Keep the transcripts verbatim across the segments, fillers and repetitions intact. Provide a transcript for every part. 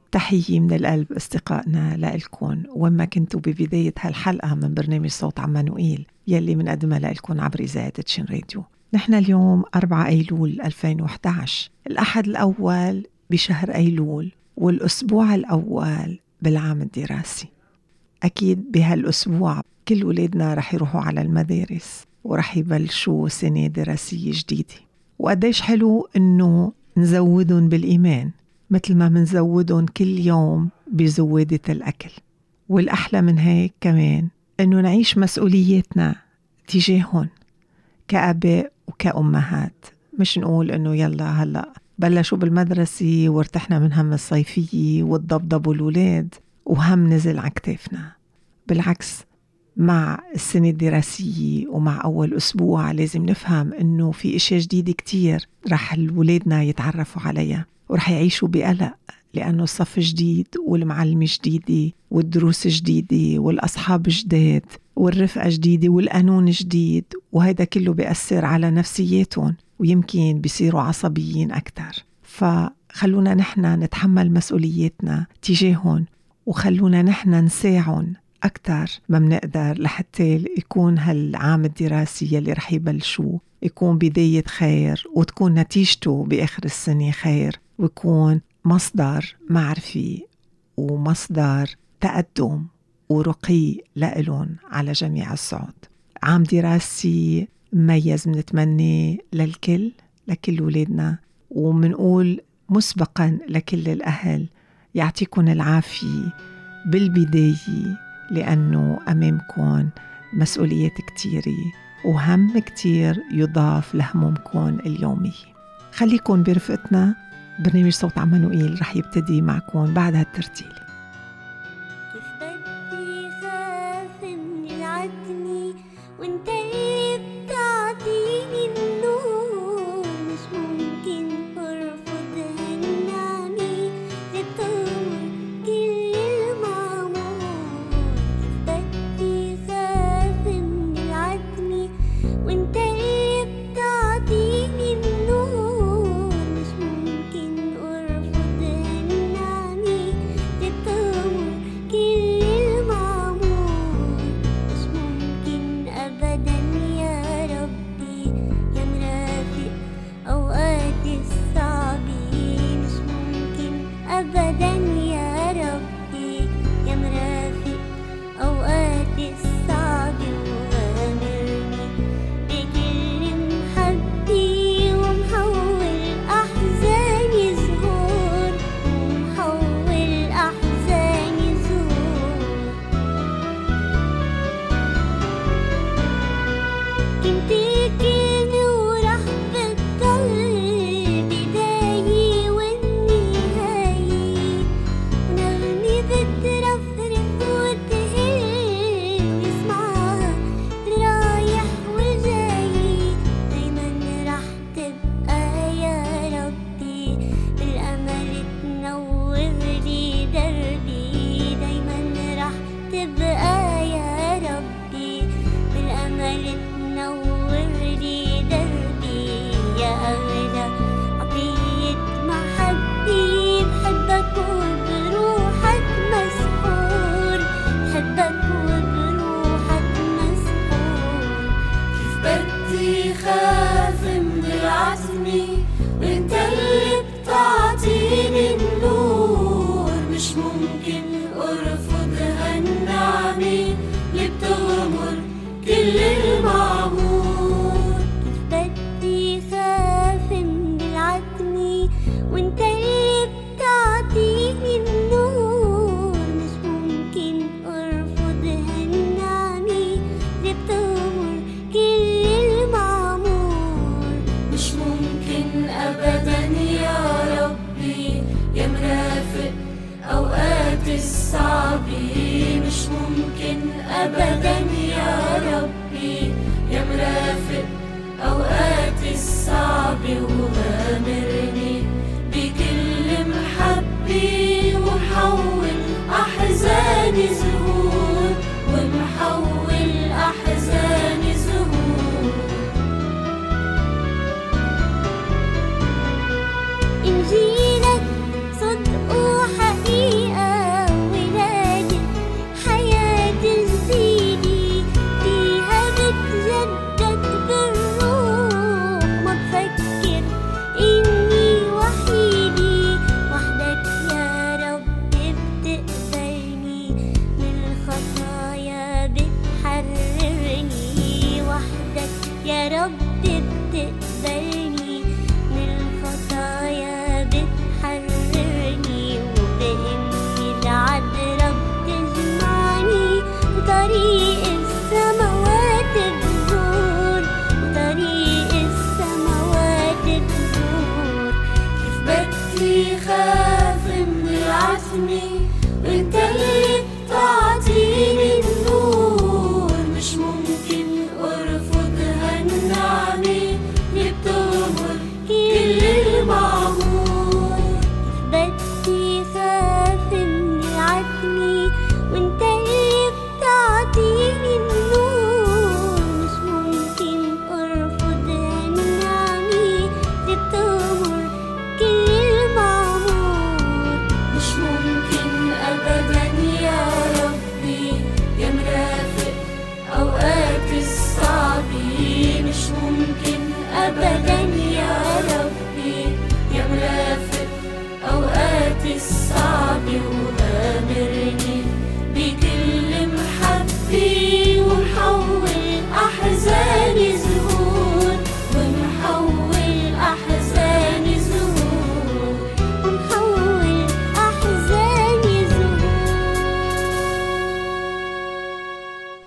تحية من القلب أصدقائنا لإلكن وما كنتوا ببداية هالحلقة من برنامج صوت عمانوئيل يلي منقدمها لإلكن عبر إذاعة تشين راديو. نحن اليوم أربعة أيلول ألفين وإحدى عشر، الأحد الأول بشهر أيلول والأسبوع الأول بالعام الدراسي. أكيد بهالأسبوع كل ولادنا رح يروحوا على المدارس ورح يبلشوا سنة دراسية جديدة، وقديش حلو إنه نزودهم بالإيمان مثل ما منزودهم كل يوم بزوادة الأكل. والأحلى من هيك كمان إنه نعيش مسؤولياتنا تجاههم كأباء وكأمهات، مش نقول إنه يلا هلأ بلشوا بالمدرسة وارتحنا من هم الصيفية والضبضب الولاد وهم نزل على كتافنا. بالعكس، مع السنة الدراسية ومع أول أسبوع لازم نفهم إنه في إشياء جديدة كتير رح الولادنا يتعرفوا عليها ورح يعيشوا بقلق، لأنه الصف جديد والمعلمة جديدة والدروس جديدة والأصحاب جديد والرفقة جديدة والقانون جديد، وهذا كله بيأثر على نفسياتهم ويمكن بيصيروا عصبيين أكتر. فخلونا نحنا نتحمل مسؤولياتنا تجاههم وخلونا نحنا نساعهم أكتر ما منقدر لحتى يكون هالعام الدراسي يلي رح يبلشوه يكون بداية خير وتكون نتيجته بآخر السنة خير ويكون مصدر معرفي ومصدر تقدم ورقي لإلهم على جميع الصعود. عام دراسي مميز منتمنى للكل لكل ولادنا، ومنقول مسبقا لكل الأهل يعطيكم العافية بالبداية، لأنه أمامكم مسؤوليات كتيرة وهم كتير يضاف لهمومكم اليومية. خليكن برفقتنا، برنامج صوت عمانوئيل رح يبتدي معكم بعد هالترتيل. إنجيلك صدق وحقيقي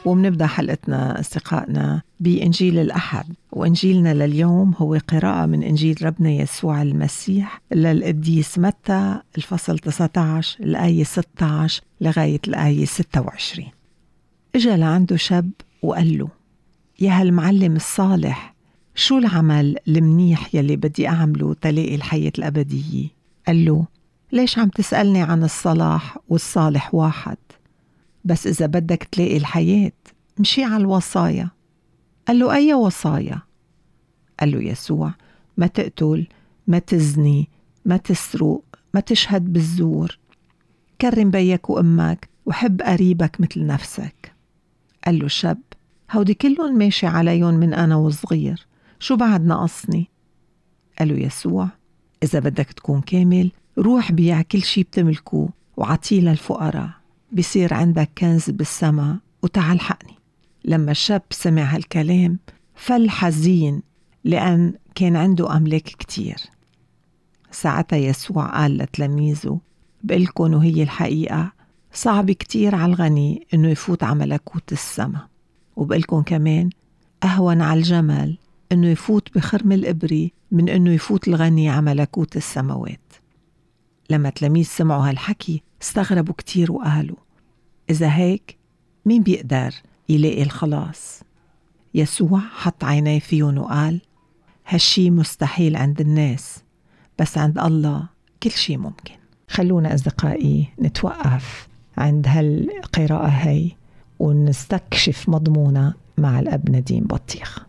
ومنبدأ حلقتنا أصدقائنا بإنجيل الأحد، وإنجيلنا لليوم هو قراءة من إنجيل ربنا يسوع المسيح للقديس متى الفصل تسعة عشر الآية ستة عشر لغاية الآية ستة وعشرين. إجا لعنده شاب وقال له: يا هالمعلم الصالح، شو العمل المنيح يلي بدي أعمله تلاقي الحياة الأبدية؟ قال له: ليش عم تسألني عن الصلاح والصالح واحد؟ بس إذا بدك تلاقي الحياة مشي على الوصايا. قال له: أي وصايا؟ قال له يسوع: ما تقتل، ما تزني، ما تسرق، ما تشهد بالزور، كرم بيك وأمك، وحب قريبك مثل نفسك. قال له الشاب: هودي كلهم ماشي عليهم من أنا وصغير، شو بعد ناقصني؟ قال له يسوع: إذا بدك تكون كامل روح بيع كل شي بتملكه وعطيه للفقراء، بيصير عندك كنز بالسما، وتعال حقني. لما الشاب سمع هالكلام فل حزين لأن كان عنده أملاك كتير. ساعتها يسوع قال لتلاميذه: بقلكن وهي الحقيقة، صعب كتير على الغني إنه يفوت على ملكوت السما، وبقلكن كمان أهون على الجمل إنه يفوت بخرم الإبري من إنه يفوت الغني على ملكوت السماوات. لما تلاميذ سمعوا هالحكي استغربوا كتير وقالوا: إذا هيك مين بيقدر يلاقي الخلاص؟ يسوع حط عينيه فيهم وقال: هالشي مستحيل عند الناس، بس عند الله كل شي ممكن. خلونا أصدقائي نتوقف عند هالقراءة هاي ونستكشف مضمونة مع الأب نديم بطيخ.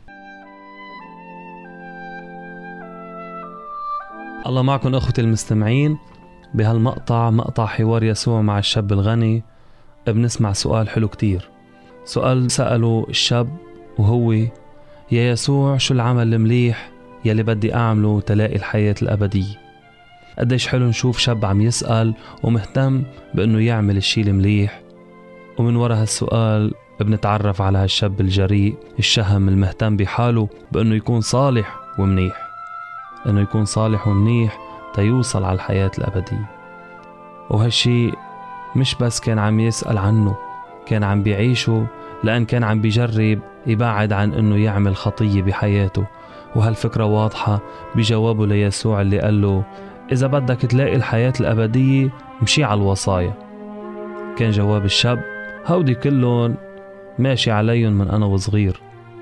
الله معكم أخوتي المستمعين. بهالمقطع مقطع حوار يسوع مع الشاب الغني بنسمع سؤال حلو كتير. سؤال سأله الشاب وهو: يا يسوع، شو العمل المليح يلي بدي أعمله تلاقي الحياة الأبدية؟ قديش حلو نشوف شاب عم يسأل ومهتم بأنه يعمل الشي المليح. ومن وراء هالسؤال بنتعرف على هالشاب الجريء الشهم المهتم بحاله بأنه يكون صالح ومنيح، أنه يكون صالح ومنيح تيوصل على الحياة الأبدية. وهالشي مش بس كان عم يسأل عنه، كان عم بيعيشه، لأن كان عم بيجرب يبعد عن أنه يعمل خطية بحياته. وهالفكرة واضحة بجوابه ليسوع اللي قال له: إذا بدك تلاقي الحياة الأبدية مشي على الوصايا. كان جواب الشاب: هودي كلهم ماشي عليهم من أنا وصغير.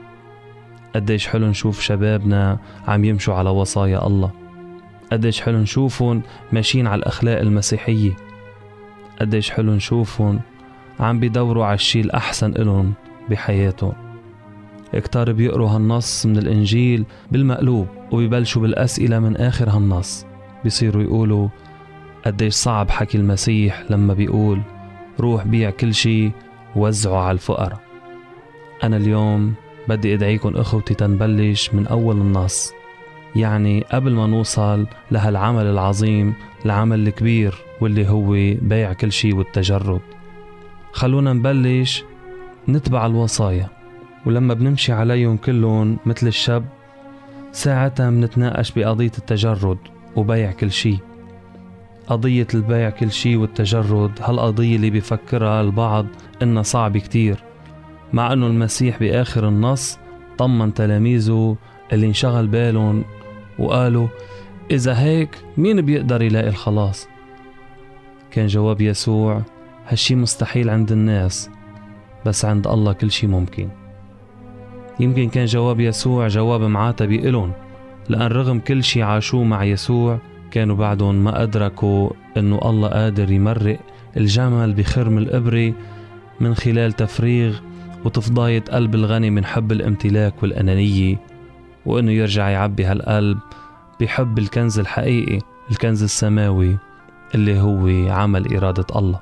قديش حلو نشوف شبابنا عم يمشوا على وصايا الله، قديش حلو نشوفهم ماشيين على الأخلاق المسيحية، قديش حلو نشوفهم عم بيدوروا على الشيء الأحسن إلهم بحياتهم. اكتار بيقروا هالنص من الإنجيل بالمقلوب وبيبلشوا بالأسئلة من آخر هالنص، بيصيروا يقولوا: قديش صعب حكي المسيح لما بيقول روح بيع كل شيء ووزعه على الفقراء. أنا اليوم بدي أدعيكم أخوتي تنبلش من أول النص، يعني قبل ما نوصل لهالعمل العظيم، العمل الكبير واللي هو بيع كل شيء والتجرد. خلونا نبلش نتبع الوصايا، ولما بنمشي عليهم كلهم مثل الشاب ساعتها بنتناقش بقضية التجرد وبيع كل شيء. قضية البيع كل شيء والتجرد هالقضية اللي بيفكرها البعض إنها صعب كتير، مع أنه المسيح بآخر النص طمن تلاميذه اللي انشغل بالهم وقالوا: إذا هيك مين بيقدر يلاقي الخلاص؟ كان جواب يسوع: هالشي مستحيل عند الناس، بس عند الله كل شي ممكن. يمكن كان جواب يسوع جواب معاتب إلهم، لأن رغم كل شي عاشوه مع يسوع كانوا بعدهم ما أدركوا أنه الله قادر يمرق الجمل بخرم الإبري من خلال تفريغ وتفضاية قلب الغني من حب الامتلاك والأنانية، وأنه يرجع يعبي هالقلب بحب الكنز الحقيقي، الكنز السماوي اللي هو عمل إرادة الله.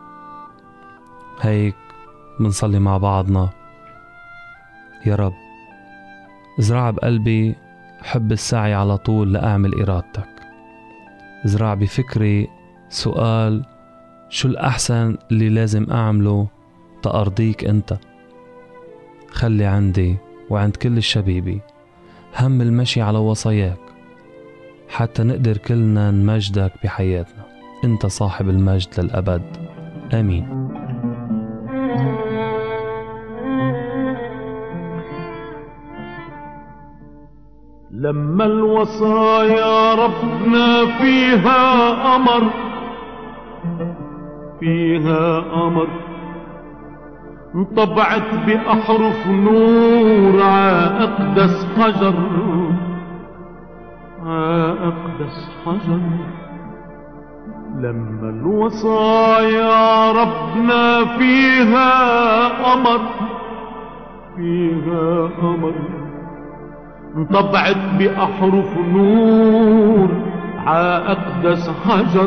هيك بنصلي مع بعضنا: يا رب، ازرع بقلبي حب السعي على طول لأعمل إرادتك. ازرع بفكري سؤال: شو الأحسن اللي لازم أعمله تأرضيك أنت؟ خلي عندي وعند كل الشبيبي هم المشي على وصاياك، حتى نقدر كلنا نمجدك بحياتنا. أنت صاحب المجد للأبد. آمين. لما الوصايا ربنا فيها أمر، فيها أمر، انطبعت بأحرف نور عاقدس حجر، عاقدس حجر. لما الوصايا ربنا فيها أمر، فيها أمر، انطبعت بأحرف نور عاقدس حجر،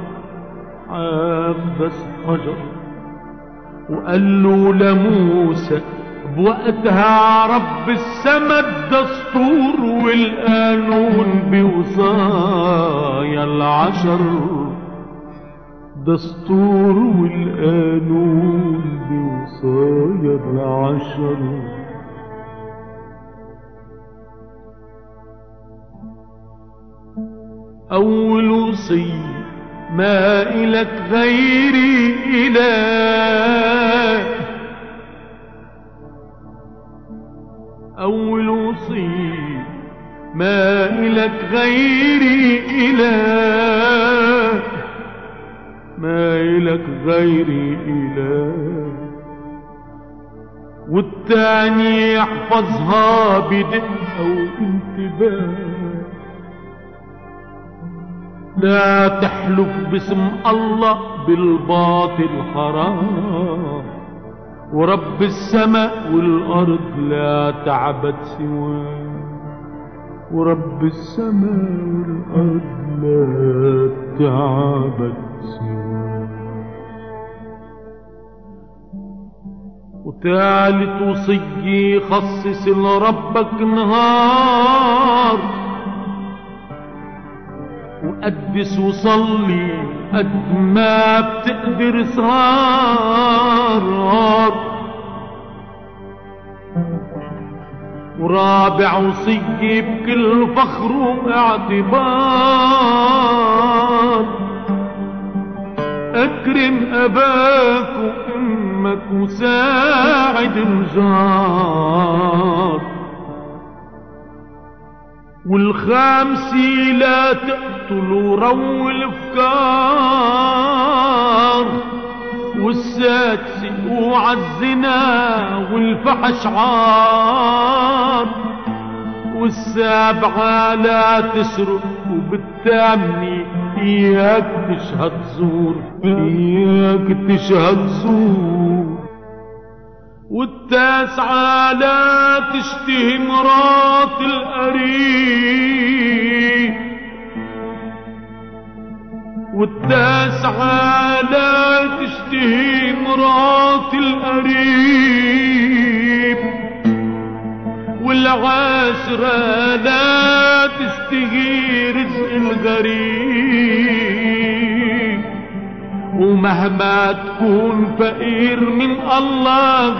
عاقدس حجر. وقال له لموسى بوقتها رب السما الدستور والقانون بوصايا العشر، دستور والقانون بوصايا العشر. أول وصية ما إلك غيري إله، أول وصية ما إلك غيري إله، ما إلك غيري إله. والتاني يحفظها بدقة وانتباه، لا تحلف باسم الله بالباطل حرام، ورب السماء والأرض لا تعبد سواه، ورب السماء والأرض لا تعبد سواه. وثالث وصية خصص لربك نهار، وقدس وصلي قد ما بتقدر سهار. ورابع وصية بكل فخر واعتبار، اكرم اباك وامك وساعد الجار. والخامسي لا تقتل وروي الافكار. والسادسي اوعى الزنا والفحش عار. والسابعة لا تسرق. وبالثامنة اياك تشهد زور، اياك تشهد زور. والتاسعة لا تشتهي مرات القريب. والتاسعة لا تشتهي مرات القريب. والعاشرة لا تشتهي رزق الغريب. ومهما تكون فقير من الله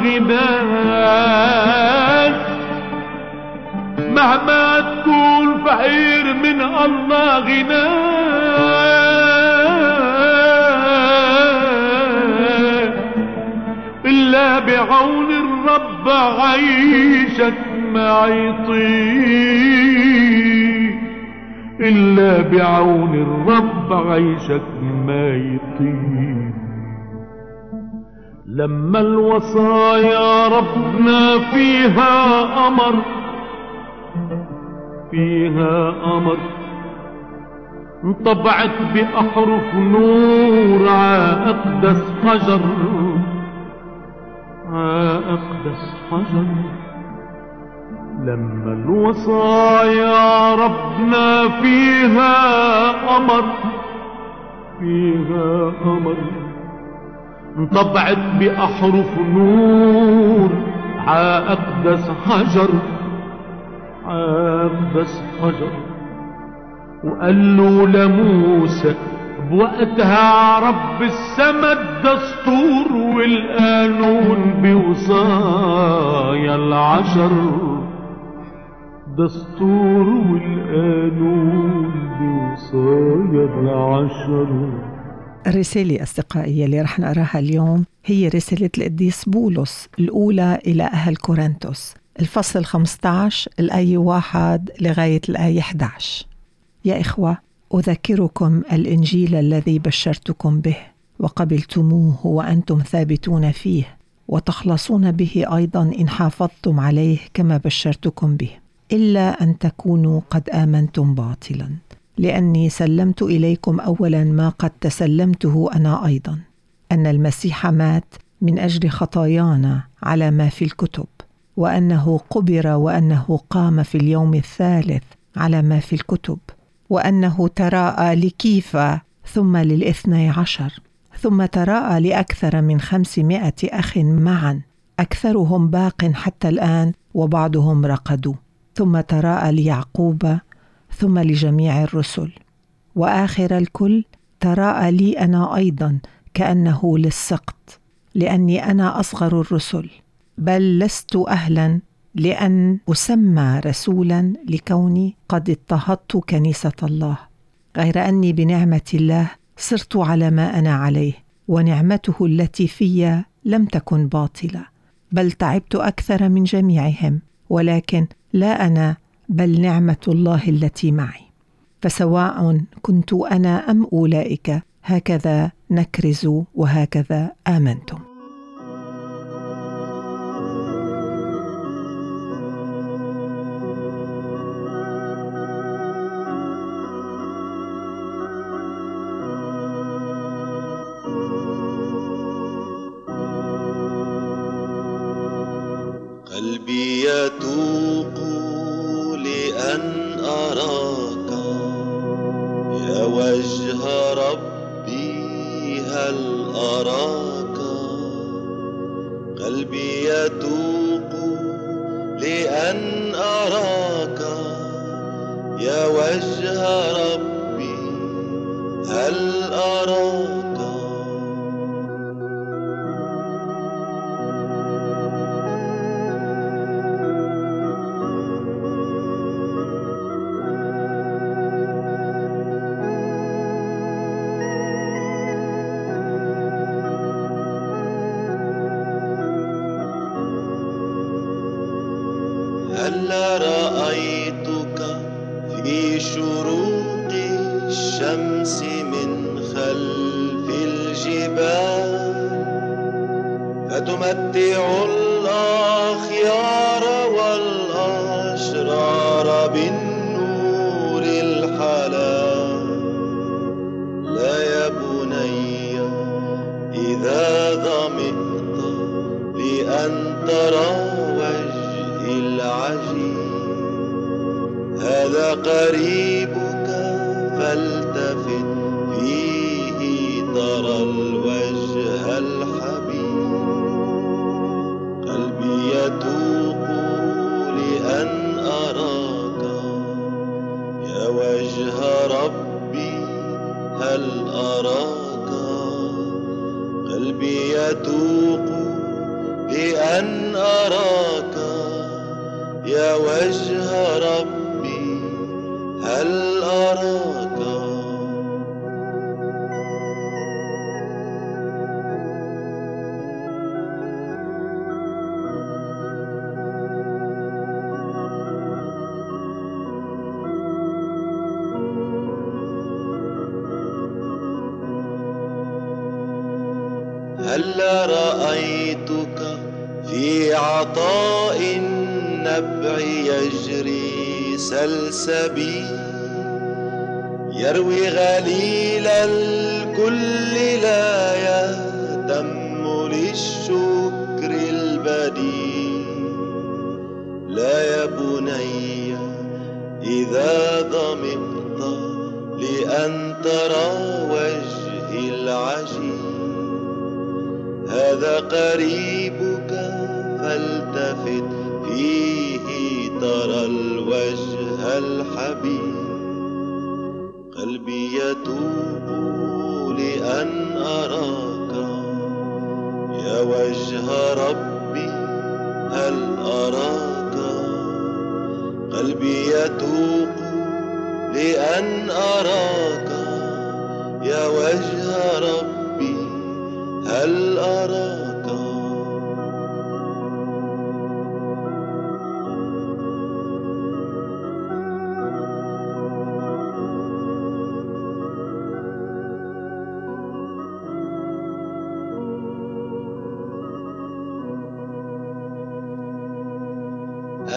غناك، مهما تكون فقير من الله غناك، إلا بعون الرب عيشك ما يطيق. إلا بعون الرب عيشك ما يطيق. لما الوصايا ربنا فيها أمر، فيها أمر، انطبعت بأحرف نور عاقدس حجر، عاقدس حجر. لما الوصايا ربنا فيها أمر، فيها أمر، انطبعت بأحرف نور عاقدس حجر، عاقدس حجر. وقال له لموسى بوقتها رب السما الدستور والقانون بوصايا العشر، دستور والقانون بوصايا العشر. الرسالة أصدقائي اللي رح نقراها اليوم هي رسالة القديس بولس الأولى إلى أهل كورنثوس. الفصل خمسة عشر الآية واحد لغاية الآية أحد عشر. يا إخوة، أذكركم الإنجيل الذي بشرتكم به وقبلتموه وأنتم ثابتون فيه، وتخلصون به أيضا إن حافظتم عليه كما بشرتكم به، إلا أن تكونوا قد آمنتم باطلا، لأني سلمت إليكم أولا ما قد تسلمته أنا أيضا، أن المسيح مات من أجل خطايانا على ما في الكتب، وأنه قبر، وأنه قام في اليوم الثالث على ما في الكتب، وأنه تراءى لكيفا ثم للاثني عشر، ثم تراءى لأكثر من خمسمائة أخ معا، أكثرهم باق حتى الآن وبعضهم رقدوا، ثم تراءى ليعقوب، ثم لجميع الرسل، وآخر الكل تراءى لي أنا أيضا كأنه للسقط، لأني أنا أصغر الرسل، بل لست أهلا لأن أسمى رسولا لكوني قد اضطهدت كنيسة الله، غير أني بنعمة الله صرت على ما أنا عليه، ونعمته التي في لم تكن باطلة، بل تعبت أكثر من جميعهم، ولكن لا أنا بل نعمة الله التي معي. فسواء كنت أنا أم أولئك هكذا نكرز وهكذا آمنتم. قلبي يتوق لأن أراك يا وجه ربي، هل أراك؟ قلبي يتوق لأن أراك يا وجه ربي، هل أراك؟ هل رأيتك في شروق الشمس من خلف الجبال، فتمتع الأخيار والأشرار بالنور الحلال؟ لا يا بني إذا ظمئت لأن ترى العجيب، هذا قريبك فالتفت فيه ترى الوجه الحبيب. قلبي يتوق لأن أراك يا وجه ربي، هل أراك؟ قلبي يتوق لأن أراك يا وجه ربي، هل أراك؟ هل رأيتك في عطاء النبع يجري سلسبيل، يروي غليل الكل لا يهتم للشكر البديل؟ لا يا بني إذا ظمئت لأن ترى وجهي العجيب، هذا قريبك فالتفت فيه ترى الوجه الحبيب. قلبي يتوق لأن أراك يا وجه ربي، هل أراك؟ قلبي يتوق لأن أراك يا وجه ربي، هل أراك؟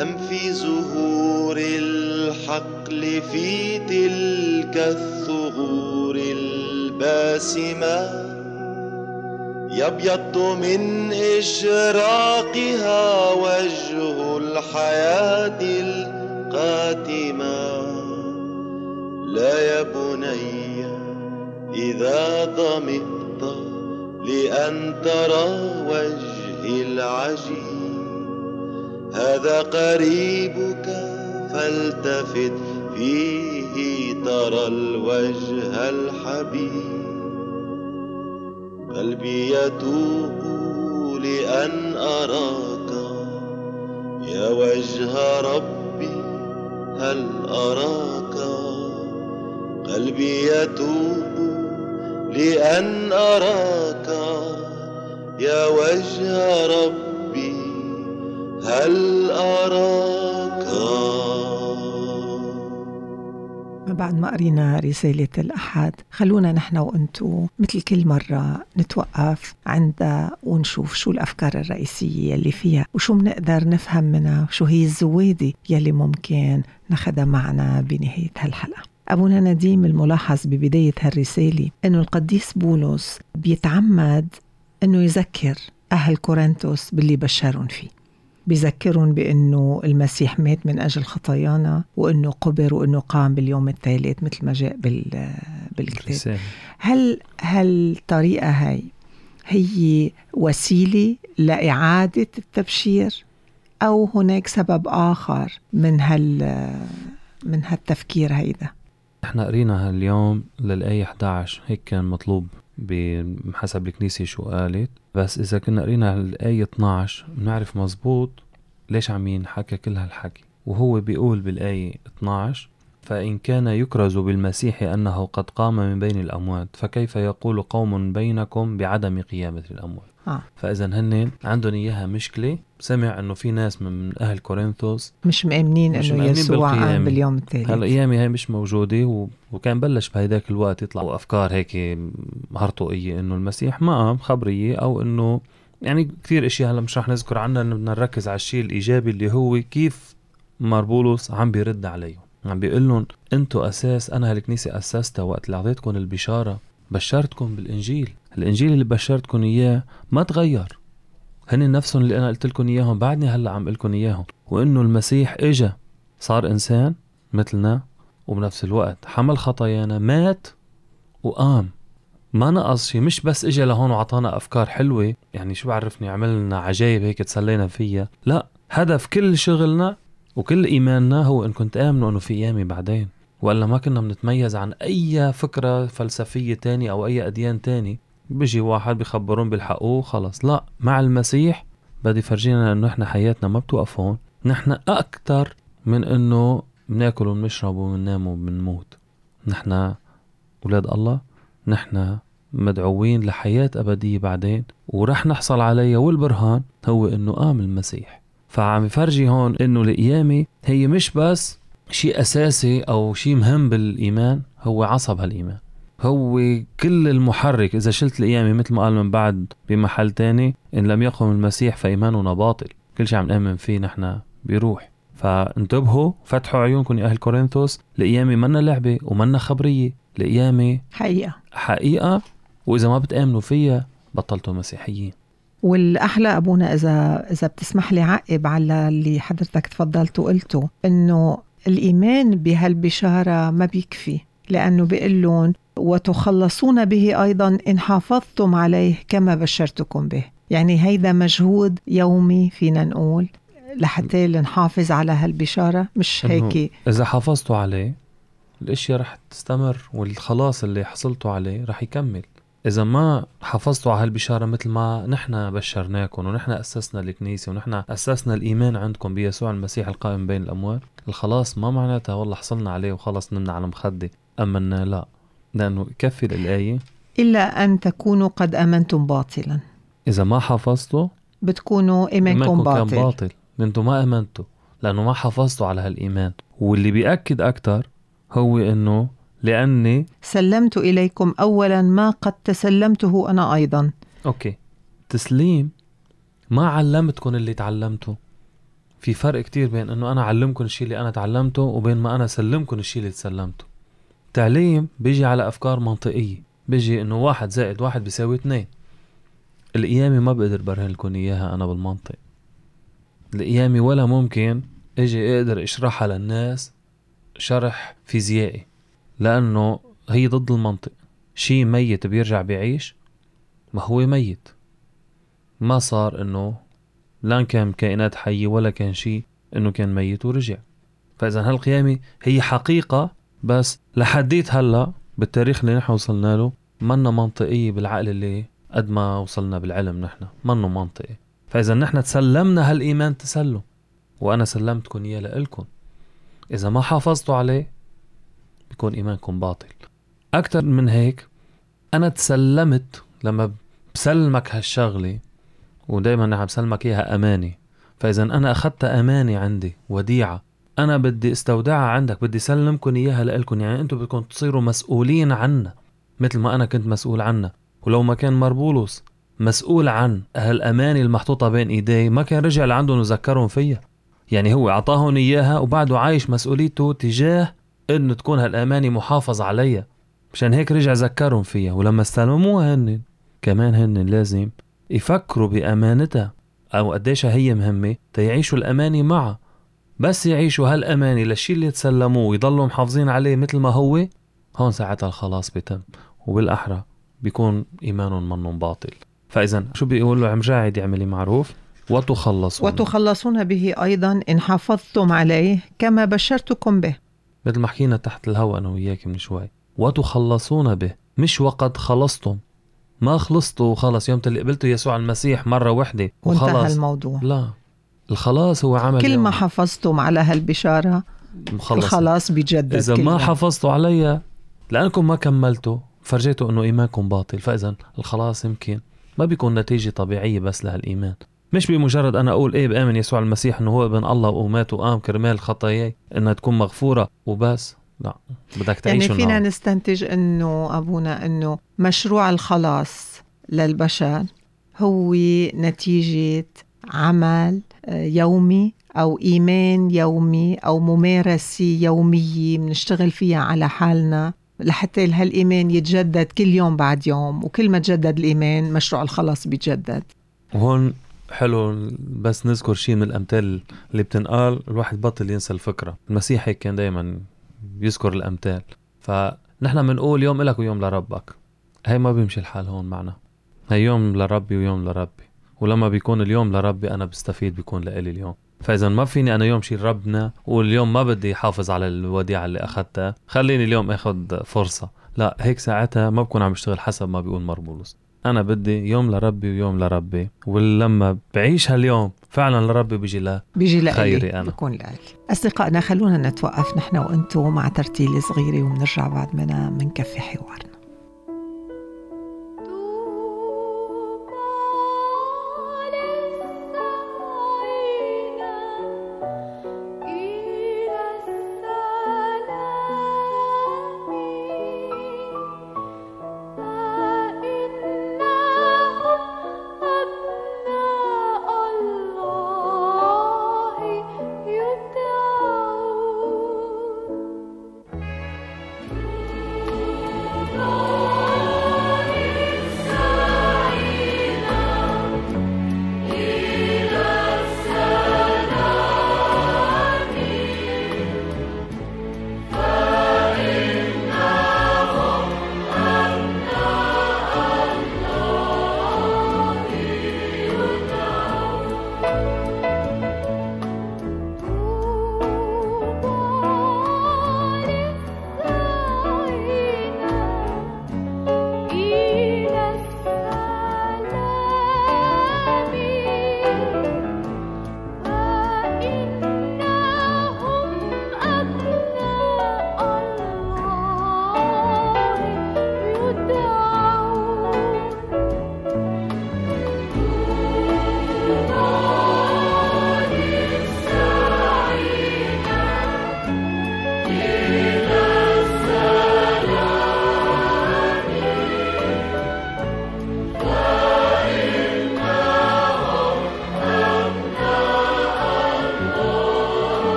أم في زهور الحقل في تلك الثغور الباسمة يبيض من إشراقها وجه الحياة القاتمة. لا يا بني إذا ضمئت لأن ترى وجهي العجيب هذا قريبك فالتفت فيه ترى الوجه الحبيب. قلبي يتوب لأن أراك يا وجه ربي هل أراك. قلبي يتوب لأن أراك يا وجه ربي هل أراك. بعد ما قرينا رسالة الأحد خلونا نحن وأنتو مثل كل مرة نتوقف عندها ونشوف شو الأفكار الرئيسية اللي فيها وشو منقدر نفهم منها وشو هي الزوادة يلي ممكن ناخدها معنا بنهاية هالحلقة. أبونا نديم الملاحظ ببداية هالرسالة أنه القديس بولس بيتعمد أنه يذكر أهل كورنثوس باللي بشرون فيه، بيذكرون بأنه المسيح مات من أجل خطايانا وأنه قبر وأنه قام باليوم الثالث مثل ما جاء بالكتاب. هل هالطريقة هاي هي وسيلة لإعادة التبشير أو هناك سبب آخر من هال من هالتفكير هيدا؟ احنا قرينا اليوم للآية إحدى عشر هيك كان مطلوب بحسب الكنيسة شو قالت، بس إذا كنا قرينا الآية اثنا عشر بنعرف مزبوط ليش عم ينحكى كل هالحكي. وهو بيقول بالآية اثنا عشر فإن كان يكرز بالمسيح أنه قد قام من بين الأموات فكيف يقول قوم بينكم بعدم قيامة الأموات. آه. فإذا هن عندهم إياها مشكلة. سمع أنه في ناس من أهل كورنثوس مش مؤمنين أنه يسوع قام باليوم الثالث. هالقيامة هاي مش موجودة و... وكان بلش بهيداك الوقت يطلعوا أفكار هيك هرطوقية أنه المسيح ما قام، خبرية أو أنه يعني كثير إشياء هلا مش رح نذكر عنها، أنه بدنا نركز على الشيء الإيجابي اللي هو كيف ماربولوس عم بيرد عليهم، عم بيقول لهم أنتوا أساس، أنا هالكنيسة أساستها وقت اللي أعطيتكم البشارة، بشرتكم بالإنجيل، الإنجيل اللي بشرتكم إياه ما تغير، هن نفسهم اللي أنا قلت لكم إياهم بعدني هلأ عم قلكم إياهم، وإنه المسيح إجا صار إنسان مثلنا وبنفس الوقت حمل خطايانا، مات وقام، ما نقص شيء، مش بس إجا لهون وعطانا أفكار حلوة يعني شو بعرفني عملنا عجائب هيك تسلينا فيها، لا، هدف كل شغلنا وكل إيماننا هو إن كنت آمنوا إنه في قيامة بعدين، وإلا ما كنا بنتميز عن أي فكرة فلسفية تاني أو أي أديان تاني. بيجي واحد بيخبرون بالحقوق خلص، لا، مع المسيح بدي فرجينا إنه إحنا حياتنا ما بتوقف هون، نحن أكتر من إنه بناكل وبنشرب وبننام وبنموت، نحن أولاد الله، نحن مدعوين لحياة أبدية بعدين ورح نحصل عليها، والبرهان هو إنه قام المسيح. فعم يفرجي هون إنه القيامة هي مش بس شيء أساسي أو شيء مهم بالإيمان، هو عصب هالإيمان، هو كل المحرك. إذا شلت القيامة مثل ما قال من بعد بمحل تاني إن لم يقم المسيح فإيماننا باطل، كل شيء عم نآمن فيه نحن بيروح. فانتبهوا، فتحوا عيونكم يا أهل كورنثوس، القيامة منا لعبة ومنا خبرية، القيامة حقيقة حقيقة، وإذا ما بتآمنوا فيها بطلتوا مسيحيين. والأحلى أبونا إذا إذا بتسمح لي عقب على اللي حضرتك تفضلت وقلته، إنه الإيمان بهالبشارة ما بيكفي، لأنه بيقولون وتخلصون به أيضا إن حافظتم عليه كما بشرتكم به. يعني هيدا مجهود يومي فينا نقول لحتى نحافظ على هالبشارة، مش هيك إذا حافظتوا عليه الاشياء رح تستمر، والخلاص اللي حصلتوا عليه رح يكمل. إذا ما حافظتوا على هالبشارة مثل ما نحن بشرناكم ونحن أسسنا الكنيسة ونحن أسسنا الإيمان عندكم بيسوع المسيح القائم بين الأموات، الخلاص ما معناتها والله حصلنا عليه وخلص نمنا على مخدة أمنا، لا، لأنه يكفي الآية إلا أن تكونوا قد أمنتم باطلا. إذا ما حافظتوا بتكونوا إيمانكم باطل. كان باطل، لأنتوا ما أمنتوا، لأنه ما حافظتوا على هالإيمان. واللي بيأكد أكتر هو إنه لأني سلمت إليكم أولا ما قد تسلمته أنا أيضا. أوكي، تسليم، ما علمتكم اللي تعلمته، في فرق كتير بين انه انا اعلمكم الشيء اللي انا تعلمته وبين ما انا سلمكم الشيء اللي تسلمته. تعليم بيجي على افكار منطقية، بيجي انه واحد زائد واحد بيساوي اثنين. القيامة ما بقدر برهن لكم اياها انا بالمنطق. القيامة ولا ممكن اجي اقدر اشرحها للناس شرح فيزيائي، لانه هي ضد المنطق. شيء ميت بيرجع بيعيش، ما هو ميت، ما صار انه لا كان كائنات حية ولا كان شيء انه كان ميت ورجع. فاذا هالقيامة هي حقيقة، بس لحديت هلا بالتاريخ اللي نحن وصلنا له منا منطقية بالعقل اللي قد ما وصلنا بالعلم نحن منه منطقي. فاذا نحن تسلمنا هالايمان تسلم، وانا سلمتكم اياه لإلكم. اذا ما حافظتوا عليه بيكون ايمانكم باطل. اكتر من هيك، انا تسلمت لما بسلمك هالشغلة، ودايما نحن بسلمك اياها اماني. فاذا انا اخذت اماني عندي وديعة، انا بدي استودعها عندك، بدي سلمكم اياها لإلكم. يعني انتم بدكم تصيروا مسؤولين عنها مثل ما انا كنت مسؤول عنها. ولو ما كان مربولوس مسؤول عن هالاماني المحطوطة بين ايديه ما كان رجع لعندهم وذكرهم فيها. يعني هو اعطاهم اياها وبعده عايش مسؤوليته تجاه انه تكون هالاماني محافظ عليها، مشان هيك رجع ذكرهم فيها. ولما استلموها هن كمان هن لازم يفكروا بامانتها او قديش هي مهمة تيعيشوا الاماني معها. بس يعيشوا هالاماني للشي اللي تسلموه ويضلوا محافظين عليه مثل ما هو، هون ساعتها الخلاص بيتم، وبالاحرى بيكون ايمانهم منهم باطل. فاذا شو بيقول له عم جاعد يعملي معروف وتخلصون وتخلصون به أيضا إن حافظتم عليه كما بشرتكم به. مثل ما حكينا تحت الهواء أنا وياك من شوي. وتخلصون به، مش وقد خلصتم، ما خلصتوا خلص يوم اللي قبلتوا يسوع المسيح مرة واحدة وانتهى الموضوع. لا، الخلاص هو عمل كل يوم. ما حافظتم على هالبشارة مخلص. الخلاص بيجدد. إذا ما حافظتوا عليها لأنكم ما كملتوا فرجيتوا أنه إيمانكم باطل. فإذا الخلاص يمكن ما بيكون نتيجة طبيعية بس لهالإيمان، مش بمجرد أنا أقول إيه بآمن يسوع المسيح أنه هو ابن الله ومات وقام كرمال خطاياي إنها تكون مغفورة وبس. لا، بدك تعيش. يعني فينا نستنتج أنه أبونا أنه مشروع الخلاص للبشر هو نتيجة عمل يومي أو إيمان يومي أو ممارسة يومية بنشتغل فيها على حالنا لحتى هالإيمان يتجدد كل يوم بعد يوم. وكل ما تجدد الإيمان مشروع الخلاص بيتجدد. وهون حلو بس نذكر شيء من الأمثال اللي بتنقال، الواحد بطل ينسى الفكرة. المسيح كان دايما يذكر الأمثال. فنحن منقول يوم إلك ويوم لربك، هاي ما بيمشي الحال هون معنا. هاي يوم لربي ويوم لربي، ولما بيكون اليوم لربي أنا بستفيد بيكون لإلي اليوم. فإذا ما فيني أنا يوم شيل ربنا واليوم ما بدي حافظ على الوديعة اللي أخذتها، خليني اليوم أخذ فرصة. لا، هيك ساعتها ما بكون عم بشتغل حسب ما بيقول مربولوس. أنا بدي يوم لربي ويوم لربي، ولما بعيش هاليوم فعلا لربي بيجي لا بيجي لألي خيري أنا بيكون لألي. أصدقائنا خلونا نتوقف نحن وأنتو مع ترتيل صغيرة ومنرجع بعد منا منكفي حوارنا. Oh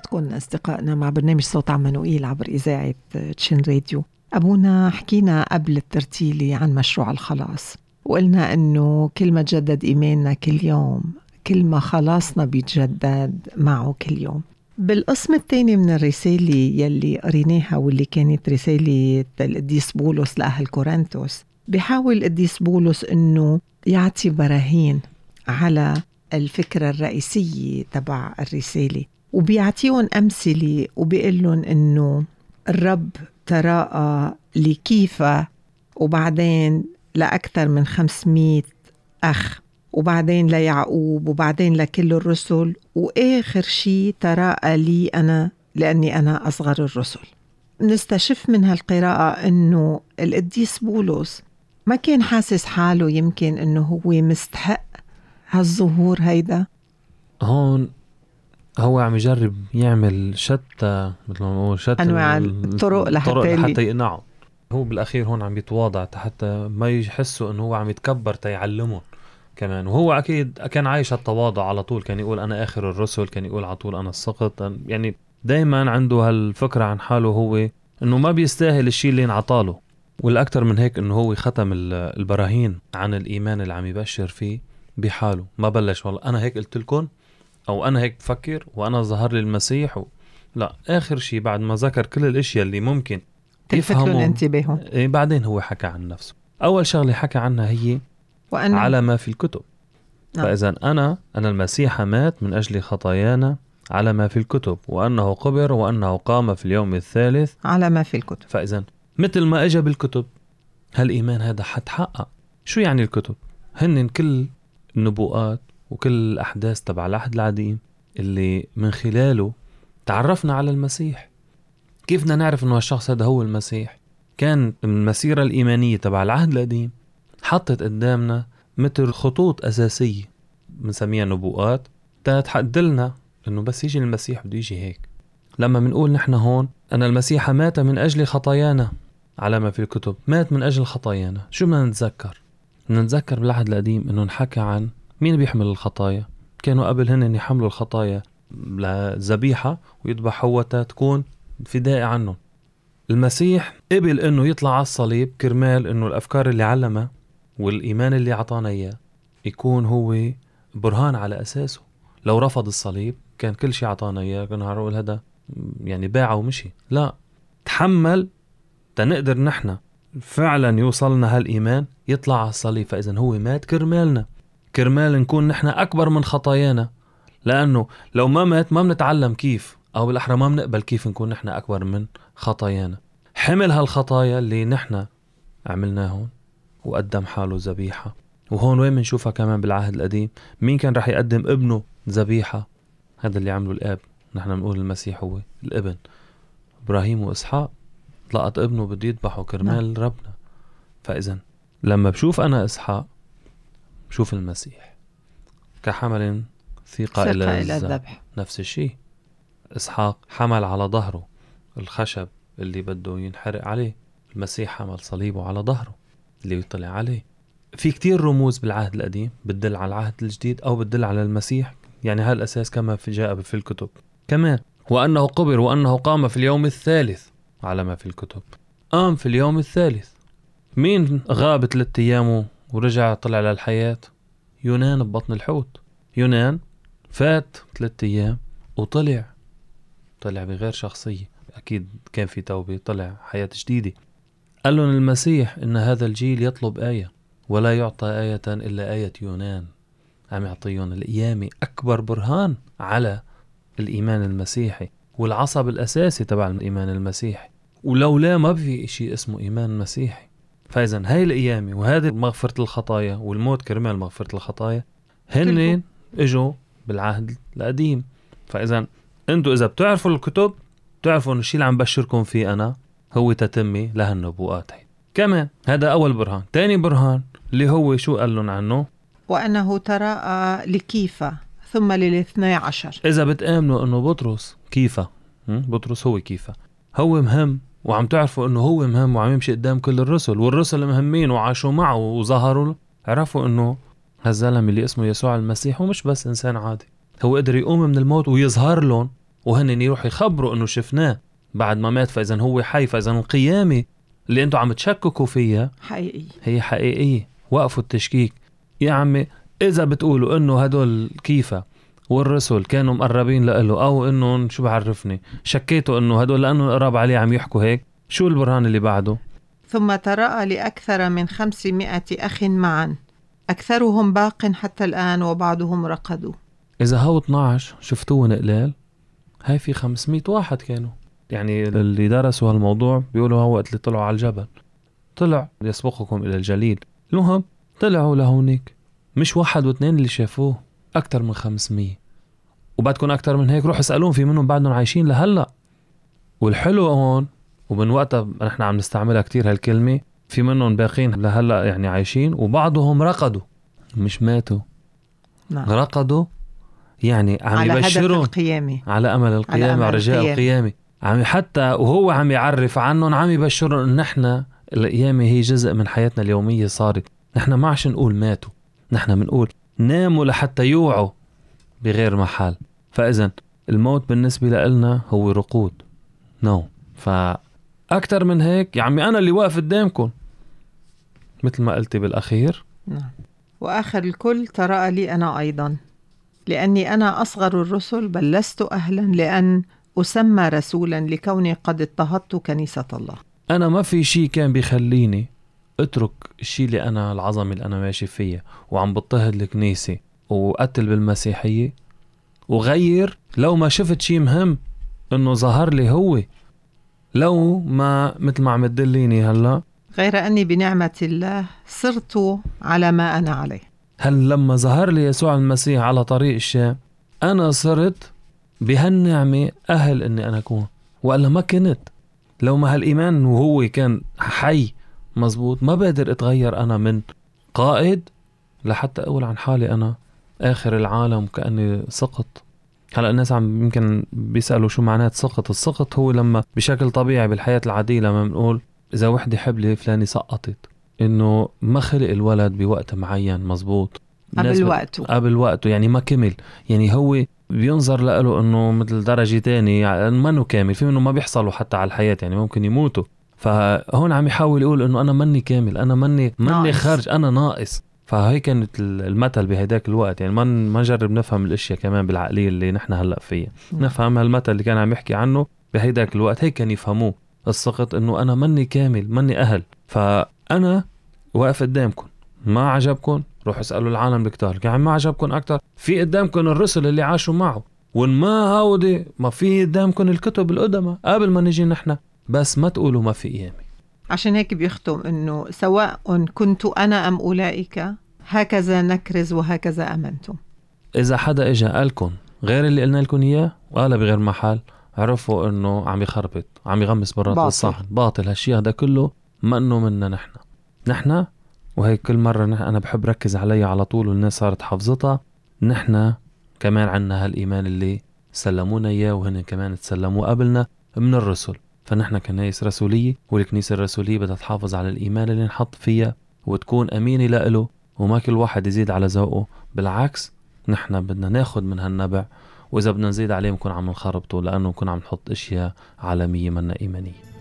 حضراتكم أصدقائنا مع برنامج صوت عمانوئيل عبر إذاعة تشين راديو. أبونا حكينا قبل الترتيلي عن مشروع الخلاص، وقلنا أنه كل ما تجدد إيماننا كل يوم كل ما خلاصنا بيتجدد معه كل يوم. بالقسم الثاني من الرسالة يلي قريناها واللي كانت رسالة القديس بولس لأهل كورنثوس، بيحاول القديس بولس أنه يعطي براهين على الفكرة الرئيسية تبع الرسالة، وبيعطيهم أمثلة وبيقول لهم أنه الرب تراءى لكيفا، وبعدين لأكثر من خمسمائة أخ، وبعدين ليعقوب، وبعدين لكل الرسل، وآخر شيء تراءى لي أنا لأني أنا أصغر الرسل. نستشف من هالقراءة أنه القديس بولس ما كان حاسس حاله يمكن أنه هو مستحق هالظهور هيدا. هون هو عم يجرب يعمل شتى مثل ما نقول شتى أنواع الطرق لحتى, لحتى يقنعه. هو بالأخير هون عم يتواضع حتى ما يحسوا أنه هو عم يتكبر تيعلمهم كمان، وهو أكيد كان عايش التواضع على طول. كان يقول أنا آخر الرسل، كان يقول على طول أنا السقط، يعني دايما عنده هالفكرة عن حاله هو أنه ما بيستاهل الشيء اللي انعطاله. والأكتر من هيك أنه هو ختم البراهين عن الإيمان اللي عم يبشر فيه بحاله. ما بلش والله أنا هيك قلت لكم أو أنا هيك بفكر وأنا ظهر لي المسيح و... لا، آخر شيء بعد ما ذكر كل الاشياء اللي ممكن تلفتلون انتباههم، إيه بعدين هو حكى عن نفسه. أول شغلة حكى عنها هي وأنا على ما في الكتب. نعم. فإذا أنا أنا المسيح مات من أجل خطايانا على ما في الكتب، وأنه قبر وأنه قام في اليوم الثالث على ما في الكتب. فإذا مثل ما أجى بالكتب هالإيمان هذا حتحقق. شو يعني الكتب؟ هن كل النبوءات وكل الأحداث تبع العهد القديم اللي من خلاله تعرفنا على المسيح. كيف بدنا نعرف إنه الشخص هذا هو المسيح؟ كان المسيرة الإيمانية تبع العهد القديم حطت قدامنا مثل خطوط أساسية بنسميها نبوءات تتحدلنا إنه بس يجي المسيح بده يجي هيك. لما منقول نحن هون أن المسيح مات من أجل خطايانا على ما في الكتب، مات من أجل خطايانا، شو بدنا نتذكر؟ بدنا نتذكر بالعهد القديم إنه نحكي عن مين بيحمل الخطايا. كانوا قبل هن يحملوا الخطايا لذبيحة ويذبحوها تكون فداء عنهم. المسيح قبل إنه يطلع على الصليب كرمال إنه الأفكار اللي علمها والإيمان اللي عطانا إياه يكون هو برهان على أساسه. لو رفض الصليب كان كل شيء عطانا إياه كنا هنقول هذا يعني باع ومشي. لا، تحمل تنقدر نحن فعلا يوصلنا هالإيمان يطلع على الصليب. فإذن هو مات كرمالنا، كرمال نكون نحن أكبر من خطايانا، لأنه لو ما مات ما بنتعلم كيف، أو بالأحرى ما بنقبل كيف نكون نحن أكبر من خطايانا. حمل هالخطايا اللي نحن عملناهم وقدم حاله ذبيحة. وهون وين بنشوفها كمان بالعهد القديم؟ مين كان رح يقدم ابنه ذبيحة؟ هذا اللي عمله الآب. نحن بنقول المسيح هو الابن. إبراهيم وإسحاق لقط ابنه بده يذبحه كرمال نعم. ربنا. فإذا لما بشوف أنا إسحاق بشوف المسيح كحمل ثقة إلى الذبح. نفس الشيء إسحاق حمل على ظهره الخشب اللي بده ينحرق عليه، المسيح حمل صليبه على ظهره اللي يطلع عليه. في كتير رموز بالعهد القديم بتدل على العهد الجديد أو بتدل على المسيح. يعني هالأساس كما في جاء في الكتب كمان. وأنه قبر وأنه قام في اليوم الثالث على ما في الكتب. قام في اليوم الثالث. مين غاب ثلاثة أيام ورجع طلع للحياة؟ يونان ببطن الحوت. يونان فات ثلاثة أيام وطلع طلع بغير شخصية، أكيد كان في توبة، طلع حياة جديدة. قال لهم المسيح إن هذا الجيل يطلب آية ولا يعطى آية إلا آية يونان. عم يعطيهم القيامة أكبر برهان على الإيمان المسيحي والعصب الأساسي تبع الإيمان المسيحي، ولولا ما في شيء اسمه إيمان مسيحي. فإذن هاي القيامة وهذه مغفرة الخطايا والموت كرمال مغفرة الخطايا هن اجوا بالعهد القديم. فإذن انتوا إذا بتعرفوا الكتب بتعرفوا إن الشيء اللي عم بشركم فيه أنا هو تتمي لها النبوءات. هي كمان هذا أول برهان. تاني برهان اللي هو شو قال لهم عنه؟ وأنه تراءى لكيفا ثم للاثني عشر. إذا بتآمنوا إنه بطرس كيفا، بطرس هو كيفا، هو مهم وعم تعرفوا إنه هو مهم وعم يمشي قدام كل الرسل والرسل مهمين وعاشوا معه وظهروا، عرفوا إنه هالزلم اللي اسمه يسوع المسيح هو مش بس إنسان عادي، هو قدر يقوم من الموت ويظهر لهم وهن يروح يخبروا انه شفناه بعد ما مات، فاذا هو حي، فاذا القيامة اللي انتوا عم تشككوا فيها حقيقية، هي حقيقية. وقفوا التشكيك يا عمي. اذا بتقولوا انه هدول كيفا والرسل كانوا مقربين له، او انه شو بعرفني شكيتوا انه هدول لانه قراب عليه عم يحكوا هيك، شو البرهان اللي بعده؟ ثم تراءى لأكثر من خمسمائة أخ معا، أكثرهم باق حتى الآن وبعضهم رقدوا. إذا هو اثناشر شفتوه قلال، هاي في خمسمائة واحد كانوا. يعني اللي درسوا هالموضوع بيقولوا هو وقت اللي طلعوا على الجبل، طلع يسبقكم إلى الجليل. المهم طلعوا لهونيك، مش واحد واثنين اللي شافوه، أكتر من خمسمية. وبعدكم أكتر من هيك روح اسألون، في منهم بعدهم عايشين لهلأ. والحلو هون ومن وقتها نحن عم نستعملها كتير هالكلمة، في منهم باقين لهلأ يعني عايشين، وبعضهم رقدوا مش ماتوا. نعم. رقدوا يعني عم يبشروا القيامة، على أمل القيامة ورجاء القيامة. عم حتى وهو عم يعرف عنهم عم يبشروا إن نحن القيامة هي جزء من حياتنا اليومية صارت. نحن ما عشان نقول ماتوا، نحن منقول ناموا لحتى يوعوا بغير محل. فإذن الموت بالنسبة لنا هو رقود، نو. فأكتر من هيك يا عمي أنا اللي واقف قدامكم مثل ما قلتي بالأخير. نعم. وآخر الكل تراءى لي أنا أيضا، لأني أنا أصغر الرسل، بل لست أهلا لأن أسمى رسولا لكوني قد اضطهدت كنيسة الله. أنا ما في شيء كان بيخليني اترك الشيء اللي أنا العظمة اللي أنا ماشي فيها وعم بضطهد الكنيسة وقتل بالمسيحية وغير، لو ما شفت شيء مهم إنه ظهر لي هو، لو ما مثل ما عم تدليني هلا، غير أني بنعمة الله صرت على ما أنا عليه. هل لما ظهر لي يسوع المسيح على طريق الشام أنا صرت بهالنعمة أهل إني أنا أكون، وإلا ما كنت. لو ما هالإيمان وهو كان حي مزبوط ما بقدر أتغير أنا من قائد لحتى أقول عن حالي أنا آخر العالم كأني سقط. هلأ الناس عم يمكن بيسألوا شو معنات سقط. السقط هو لما بشكل طبيعي بالحياة العادية لما بنقول إذا وحدة حبلة فلاني سقطت، إنه ما خلق الولد بوقت معين مزبوط قبل وقته، قبل وقته يعني ما كمل. يعني هو بينظر له إنه مثل درجة تاني يعني ما إنه كامل، في منه ما بيحصلوا حتى على الحياة يعني ممكن يموتوا. فهون عم يحاول يقول إنه أنا مني كامل، أنا مني مني خارج، أنا ناقص. فهي كانت المثل بهداك الوقت. يعني ما ما نجرب نفهم الاشياء كمان بالعقلية اللي نحن هلأ فيها، نفهم هالمثل اللي كان عم يحكي عنه بهداك الوقت. هيك كان يفهموه السقط، انه انا مني كامل، مني اهل. فانا واقف قدامكم، ما عجبكم روح اسألوا العالم الكتار، يعني ما عجبكم اكتر في قدامكم الرسل اللي عاشوا معه، وان ما هاودي ما في قدامكم الكتب القدماء قبل ما نجي نحن، بس ما تقولوا ما في قيامة. عشان هيك بيختم انه سواء كنت انا ام اولئك هكذا نكرز وهكذا امنتم. اذا حدا اجا قالكم غير اللي قلنا لكم اياه وقال بغير محل، عرفوا انه عم يخربط، عم يغمس برات الصحن، باطل. هالشيء هذا كله ما انه منا نحن نحن وهي كل مرة نحن انا بحب ركز عليها على طول والناس صارت حافظتها. نحن كمان عنا هالايمان اللي سلمونا اياه وهن كمان تسلموا قبلنا من الرسل. فنحن كنايس رسولية، والكنيسة الرسولية بدها تحافظ على الإيمان اللي نحط فيها وتكون أمينة لإله، وما كل واحد يزيد على ذوقه. بالعكس نحن بدنا ناخد من هالنبع، وإذا بدنا نزيد عليه نكون عم نخربطه، لأنه نكون عم نحط أشياء عالمية منا إيمانية.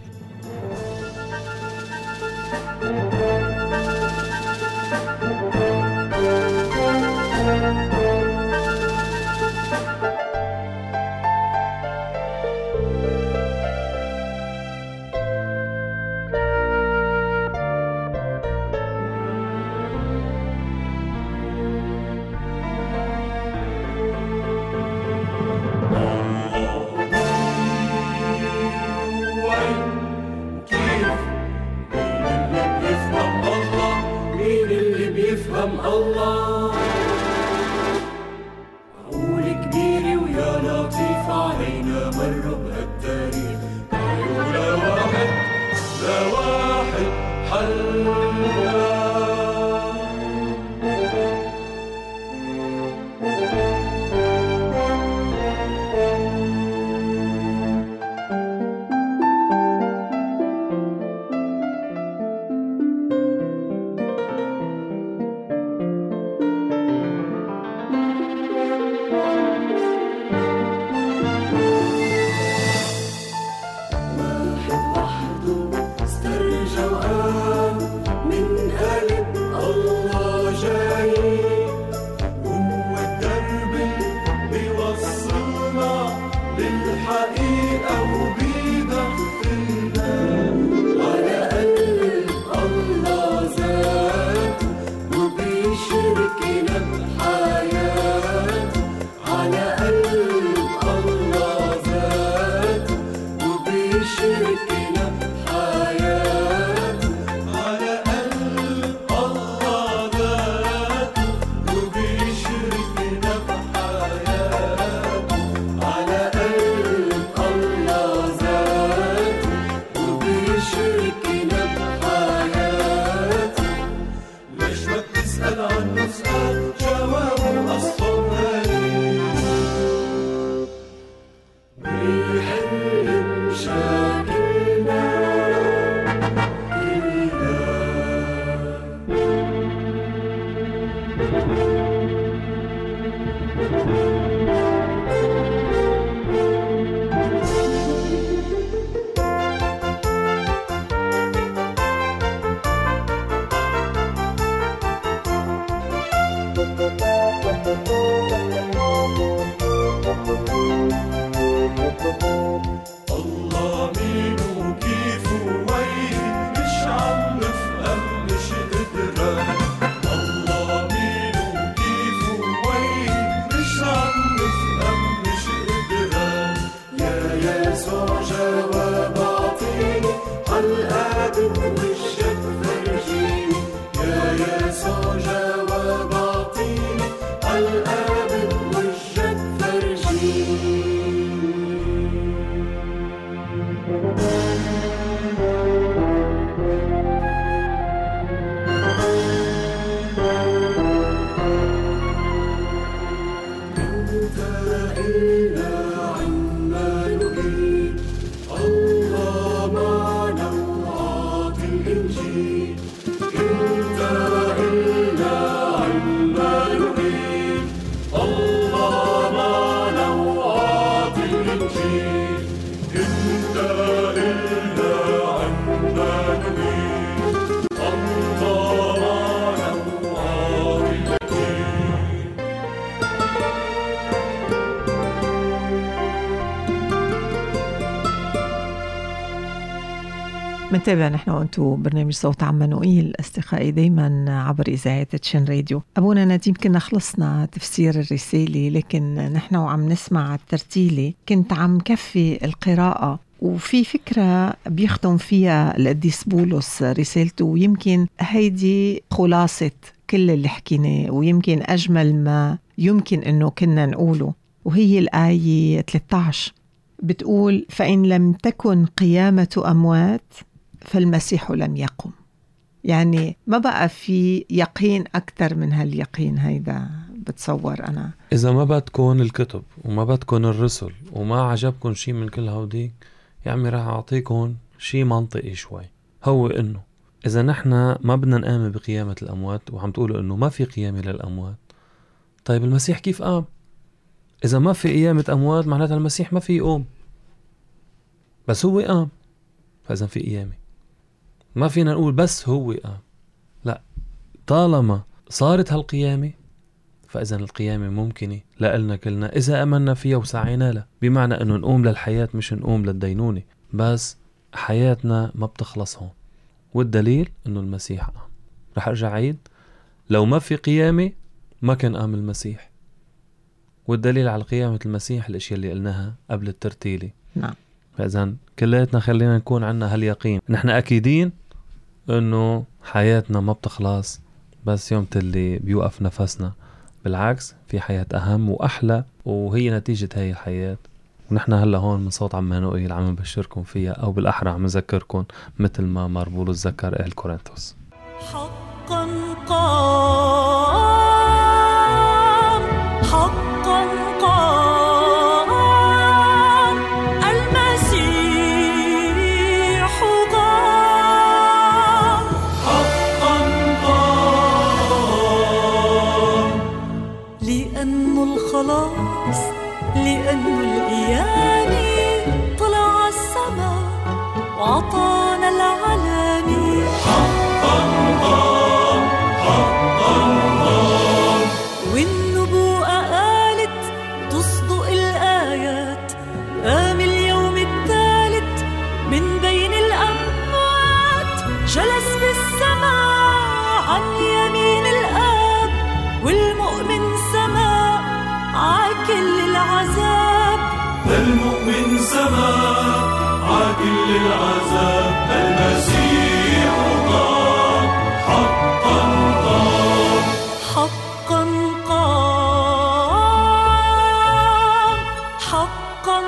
One منتابع نحن وانتو برنامج صوت عمانوئيل أصدقائي دايما عبر إذاعة تشين راديو. أبونا نديم كنا خلصنا تفسير الرسالة، لكن نحن وعم نسمع الترتيلة كنت عم كفي القراءة، وفي فكرة بيختم فيها القديس بولس رسالته، ويمكن هيدي خلاصة كل اللي حكيناه، ويمكن أجمل ما يمكن أنه كنا نقوله، وهي الآية ثلاثة عشر بتقول: فإن لم تكن قيامة أموات فالمسيح لم يقم. يعني ما بقى في يقين أكثر من هاليقين هيدا، بتصور أنا. إذا ما بدكن الكتب وما بدكن الرسل وما عجبكن شيء من كل هودي، يا عمي راح أعطيكم شيء منطقي شوي، هو إنه إذا نحن ما بدنا نآمن بقيامة الأموات وعم تقولوا إنه ما في قيامة للأموات، طيب المسيح كيف قام؟ إذا ما في قيامة أموات معناتها المسيح ما في يقوم، بس هو قام، فإذا في قيامة. ما فينا نقول بس هو قام، لا، طالما صارت هالقيامة فإذا القيامة ممكنة لألنا كلنا إذا أمنا فيها وسعينا لها، بمعنى أنه نقوم للحياة مش نقوم للدينونة، بس حياتنا ما بتخلص هون. والدليل أنه المسيح قام. رح أرجع عيد، لو ما في قيامة ما كان قام المسيح، والدليل على قيامة المسيح الأشياء اللي قلناها قبل الترتيلة. نعم. فإذن كلياتنا خلينا نكون عنا هاليقين، نحن أكيدين أنه حياتنا ما بتخلص بس يوم اللي بيوقف نفسنا، بالعكس في حياة أهم وأحلى، وهي نتيجة هاي الحياة. ونحن هلا هون من صوت عمانوئيل عم نبشركم فيها، أو بالأحرى عم نذكركم مثل ما مار بولس ذكر أهل كورنثوس. حقا قام، حقا قام المسيح قام، حقا قام، لأنه الخلاص، لأنه القيامة طلع السماء وعطانا العلامة. حقا قام، حقا قام، والنبوءة قالت تصدق الآيات، قام اليوم الثالث من بين الأموات، جلس بالسماء عن يمين الآب، والمؤمن سماء عاكل العذاب، المؤمن سماء عاكل العذاب. المسيح قام، حقا قام، حقا قام، حقا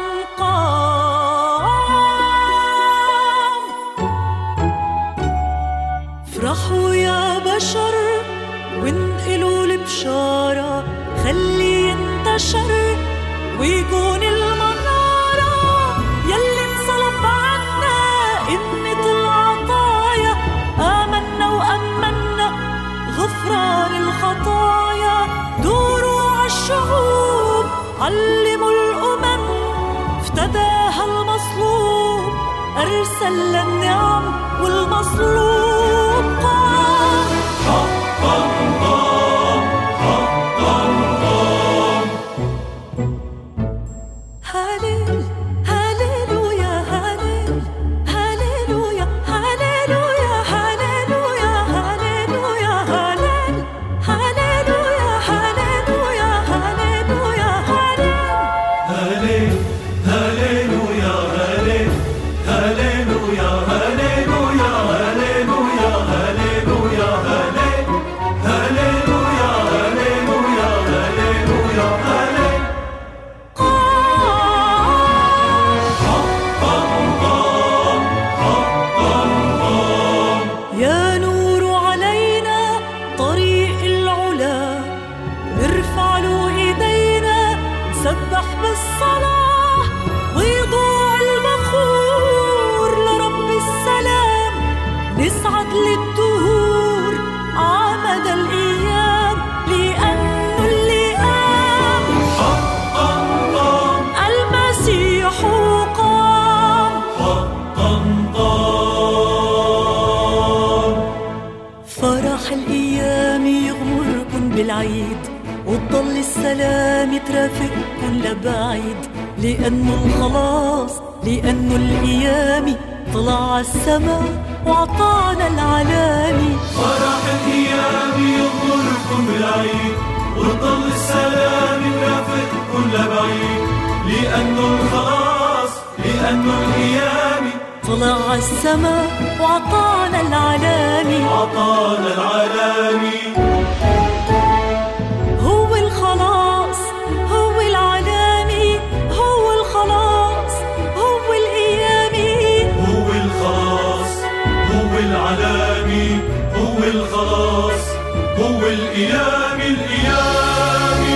قام. افرحوا يا بشر وانقلوا البشارة، خلي ينتشر ويكون المنارة، يلي انصلب عنا قمة العطايا، آمنا وأمنا غفران الخطايا. دوروا عالشعوب معلم الأمم افتداها المصلوب، أرسل للنعم والمصلوب قام. حقا قام، حقا قام. هاليل هاليلويا هاليل هاليلويا هاليلويا هاليلويا هاليلويا هاليل هاليلويا هاليلويا هاليلويا هاليل هاليلويا هاليل هاليلويا هاليلويا هاليلويا هاليلويا هاليل هاليلويا هاليلويا هاليلويا هاليل حقا قام، حقا قام. يا نور علينا طريق العلا، نرفع له ايدينا نسبح بالصلاة، ويضوع البخور لرب السلام، نسعد للدهور عمد الأيام، لأنه اللي قام حقا قام، المسيح قام حقا قام. فرح الأيام يغمركن بالعيد، وتضل السلام ترافقكن لبعيد، لأنه الخلاص لأنه القيامة طلع عالسما وعطانا العلامة. فرح الأيام يغمركن بالعيد، وتضل السلام ترافقكن لبعيد، لأنه الخلاص لأنه القيامة طلع عالسما وعطانا العلامة، عطانا العلامة. هو الخلاص هو العلامة، هو الخلاص هو القيامة، هو الخلاص هو العلامة، هو الخلاص هو القيامة القيامة.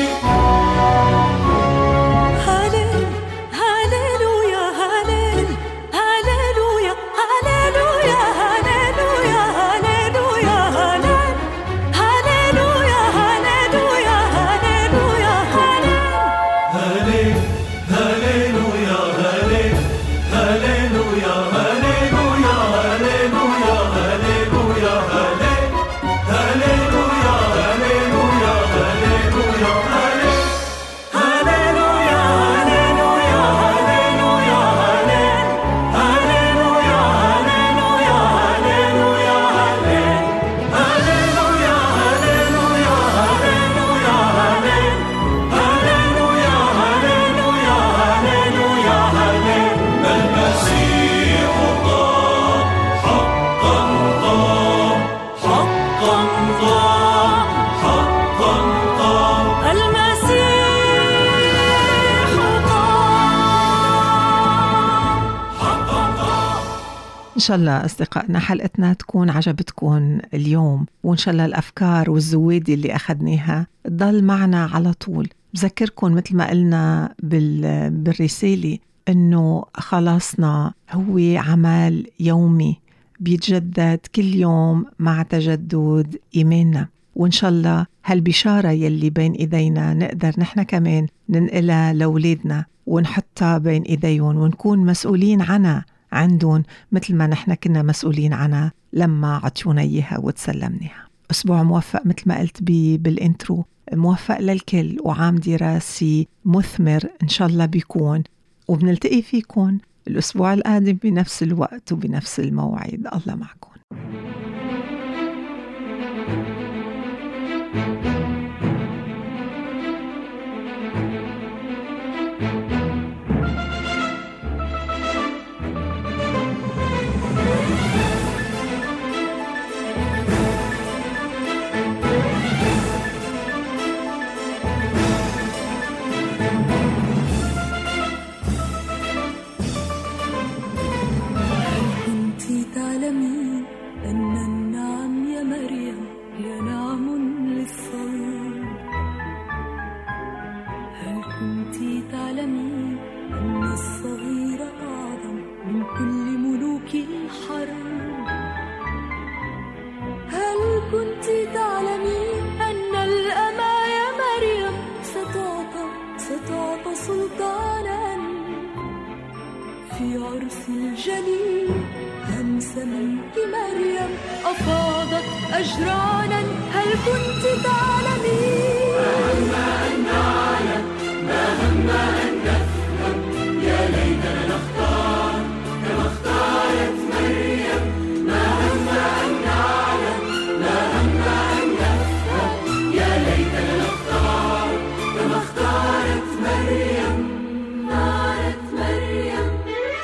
هاليل هاليلويا هاليل هاليلويا هاليلويا هاليلويا هاليلويا هاليل هاليلويا هاليلويا هاليلويا هاليل هاليلويا هاليل هاليلويا هاليلويا هاليلويا هاليلويا هاليل هاليلويا هاليلويا هاليلويا هاليل هاليلويا هاليلويا هاليلويا هاليل هاليلويا هاليلويا هاليلويا هاليل هاليلويا هاليلويا هاليلويا هاليل هاليلويا هاليلويا هاليلويا هاليل. المسيح قام حقا قام، حقا قام، حقا قام. المسيح قام حقا قام. إن شاء الله أصدقائنا حلقتنا تكون عجبتكم اليوم، وإن شاء الله الأفكار والزوادي اللي أخذناها تضل معنا على طول. بذكركم مثل ما قلنا بال... بالرسالة إنه خلاصنا هو عمل يومي بيتجدد كل يوم مع تجدد إيماننا، وإن شاء الله هالبشارة يلي بين إيدينا نقدر نحن كمان ننقلها لأولادنا ونحطها بين إيديهم، ونكون مسؤولين عنها عندهم مثل ما نحن كنا مسؤولين عنها لما عطيونا إياها وتسلمناها. أسبوع موفق مثل ما قلت بي بالإنترو، موفق للكل، وعام دراسي مثمر إن شاء الله بيكون، وبنلتقي فيكم الأسبوع القادم بنفس الوقت وبنفس الموعد. الله معكم. تعلمين أن النعم يا مريم هي نعم للصلب؟ هل كنت تعلمين أن الصغير أعظم من كل ملوك الحرب؟ هل كنت تعلمين أن الأمة يا مريم ستعطى ستعطى العرس الجليل همس منك مريم أفاضت أجرانا هل كنت تعلمين؟ ما هم أن نعلم ما هم أن نفهم يا ليتنا نختار كما اختارت مريم ما هم أن نعلم ما هم أن نفهم يا ليتنا نختار كما اختارت مريم اختارت مريم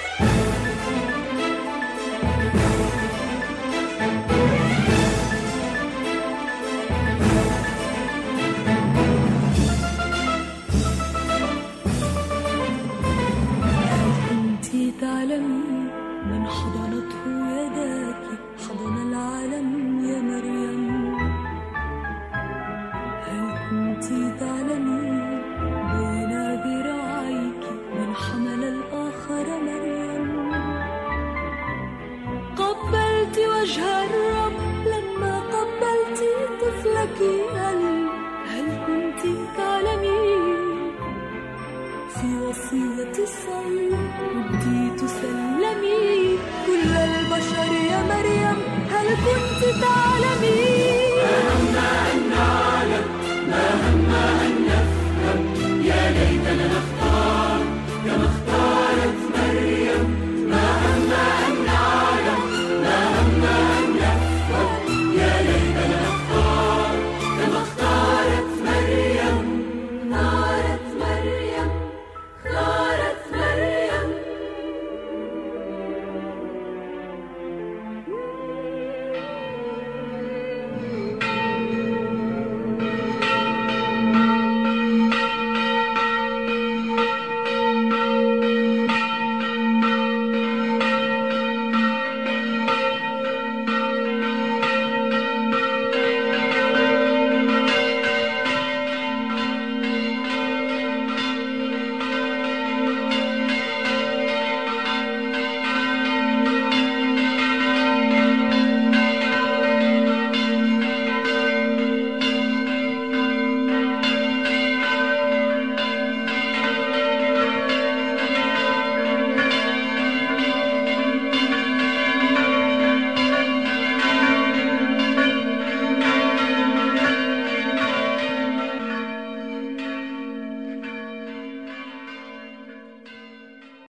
تعلمي من حضنته يداك حضن العالم يا مريم هل كنت تعلمي بين ذراعيك من حمل الآخر مريم قبلت وجه الرب لما قبلت طفلك هل هل كنت تعلمي في وصية الصليب كنت تسلمي كل البشر يا مريم هل كنت تعلمي